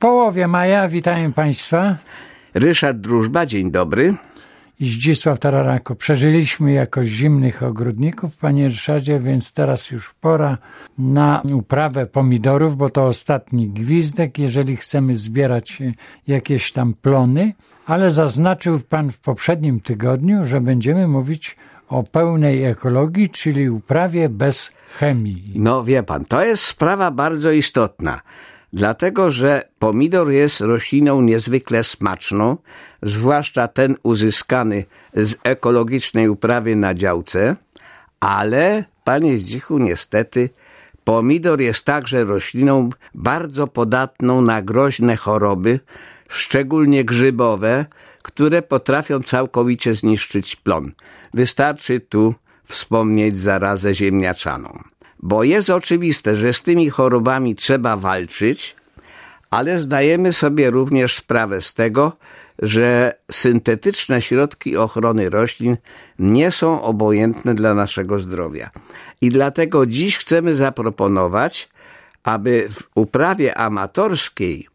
połowie maja witają Państwa. Ryszard Drużba, dzień dobry. I Zdzisław Tararako. Przeżyliśmy jako zimnych ogrodników, panie Ryszardzie, więc teraz już pora na uprawę pomidorów, bo to ostatni gwizdek, jeżeli chcemy zbierać jakieś tam plony. Ale zaznaczył pan w poprzednim tygodniu, że będziemy mówić o pełnej ekologii, czyli uprawie bez chemii. No wie pan, to jest sprawa bardzo istotna, dlatego że pomidor jest rośliną niezwykle smaczną, zwłaszcza ten uzyskany z ekologicznej uprawy na działce, ale, panie Zdzichu, niestety pomidor jest także rośliną bardzo podatną na groźne choroby, szczególnie grzybowe, które potrafią całkowicie zniszczyć plon. Wystarczy tu wspomnieć zarazę ziemniaczaną. Bo jest oczywiste, że z tymi chorobami trzeba walczyć, ale zdajemy sobie również sprawę z tego, że syntetyczne środki ochrony roślin nie są obojętne dla naszego zdrowia. I dlatego dziś chcemy zaproponować, aby w uprawie amatorskiej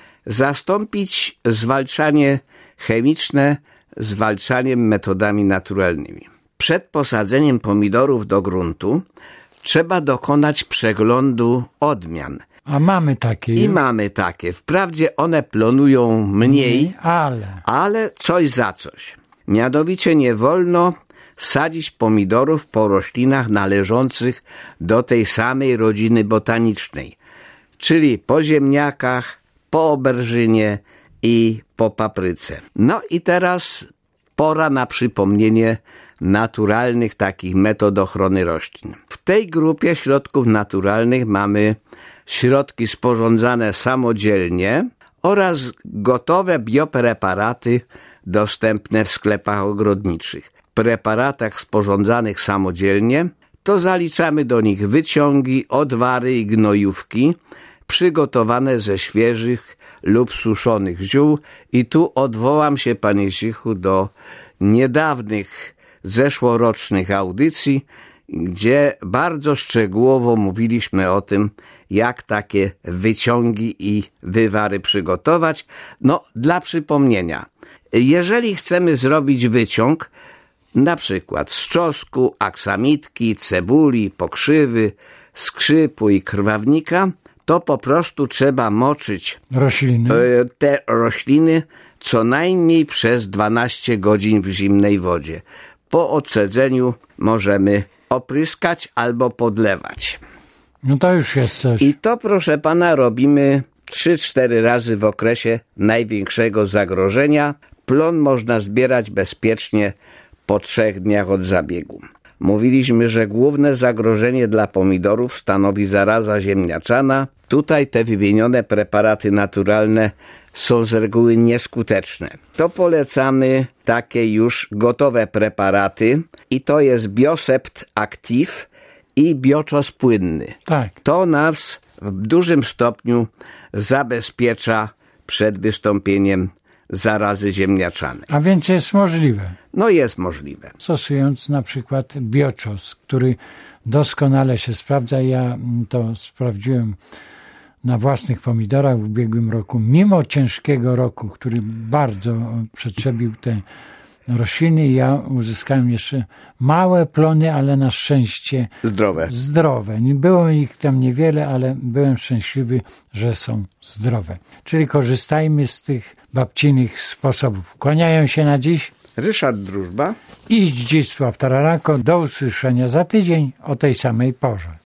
zastąpić zwalczanie chemiczne zwalczaniem metodami naturalnymi. Przed posadzeniem pomidorów do gruntu trzeba dokonać przeglądu odmian. A mamy takie. I mamy takie. Wprawdzie one plonują mniej, ale coś za coś. Mianowicie nie wolno sadzić pomidorów po roślinach należących do tej samej rodziny botanicznej, czyli po ziemniakach, po oberżynie i po papryce. No i teraz pora na przypomnienie naturalnych takich metod ochrony roślin. W tej grupie środków naturalnych mamy środki sporządzane samodzielnie oraz gotowe biopreparaty dostępne w sklepach ogrodniczych. W preparatach sporządzanych samodzielnie to zaliczamy do nich wyciągi, odwary i gnojówki przygotowane ze świeżych lub suszonych ziół i tu odwołam się, panie Zdzichu, do niedawnych zeszłorocznych audycji, gdzie bardzo szczegółowo mówiliśmy o tym, jak takie wyciągi i wywary przygotować. No, dla przypomnienia, jeżeli chcemy zrobić wyciąg, na przykład z czosnku, aksamitki, cebuli, pokrzywy, skrzypu i krwawnika, to po prostu trzeba moczyć te rośliny co najmniej przez 12 godzin w zimnej wodzie. Po odcedzeniu możemy opryskać albo podlewać. No to już jest coś. I to, proszę pana, robimy 3-4 razy w okresie największego zagrożenia. Plon można zbierać bezpiecznie po 3 dniach od zabiegu. Mówiliśmy, że główne zagrożenie dla pomidorów stanowi zaraza ziemniaczana. Tutaj te wymienione preparaty naturalne są z reguły nieskuteczne. To polecamy takie już gotowe preparaty i to jest Biosept Active i Bioczos płynny. Tak. To nas w dużym stopniu zabezpiecza przed wystąpieniem zarazy ziemniaczanej. A więc jest możliwe. No jest możliwe. Stosując na przykład bioczos, który doskonale się sprawdza. Ja to sprawdziłem na własnych pomidorach w ubiegłym roku. Mimo ciężkiego roku, który bardzo przetrzebił te rośliny, ja uzyskałem jeszcze małe plony, ale na szczęście zdrowe. Było ich tam niewiele, ale byłem szczęśliwy, że są zdrowe. Czyli korzystajmy z tych babcinych sposobów. Kłaniają się na dziś Ryszard Drużba i Zdzisław Tararako. Do usłyszenia za tydzień o tej samej porze.